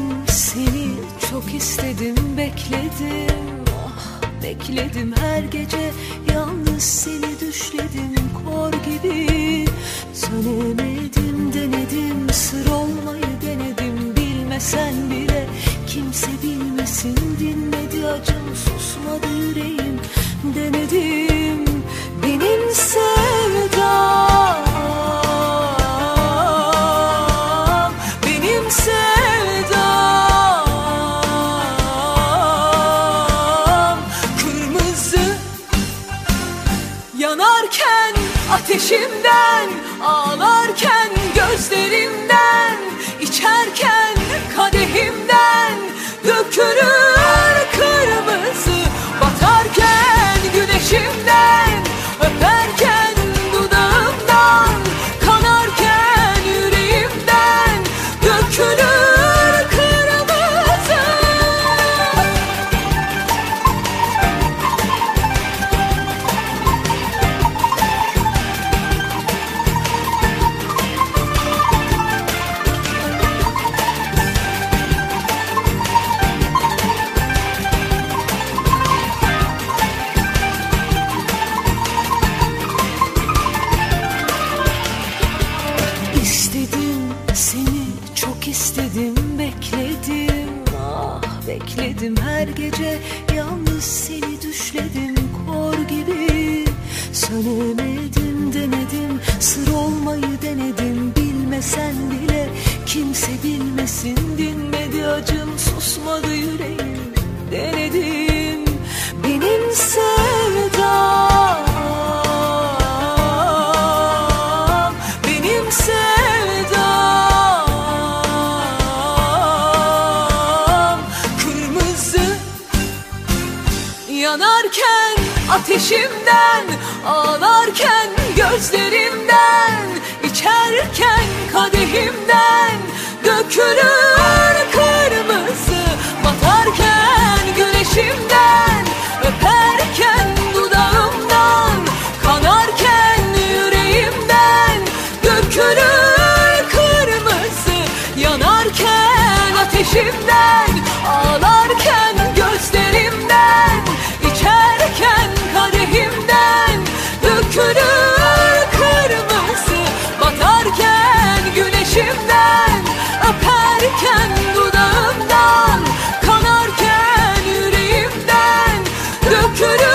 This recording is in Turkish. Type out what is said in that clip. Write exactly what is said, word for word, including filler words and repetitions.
seni çok istedim, bekledim, ah bekledim her gece. Yalnız seni düşledim kor gibi. Sönemedim, denedim, sır olmayı denedim. Bilmesen bile kimse bilmesin, dinmedi acım, susmadı yüreğim. Denedim benim sevdam, benim sevdam. Kırmızı yanarken ateşimden, ağlarken gözlerimden, içerken kadehimden dökülür kırmızı. Batarken güneşimden, öperken dudağımdan, kanarken yüreğimden dökülür kırmızı. İstedim seni çok istedim, bekledim, ah bekledim her gece. Yalnız seni düşledim kor gibi. Sönemedim, denedim, sır olmayı denedim. Bilmesen bile kimse bilmesin, dinmedi acım, susmadı yüreğim. Denedim benim sevdam, benim sevdam. Kırmızı yanarken ateşimden, ağlarken gözlerimden, içerken kadehimden dökülür kırmızı. Batarken güneşimden, öperken dudağımdan, kanarken yüreğimden dökülür kırmızı. Yanarken ateşimden, ağlarken gözlerimden, içerken kadehimden dökülür kırmızı. Batarken güneşimden, öperken dudağımdan, kanarken yüreğimden dökülür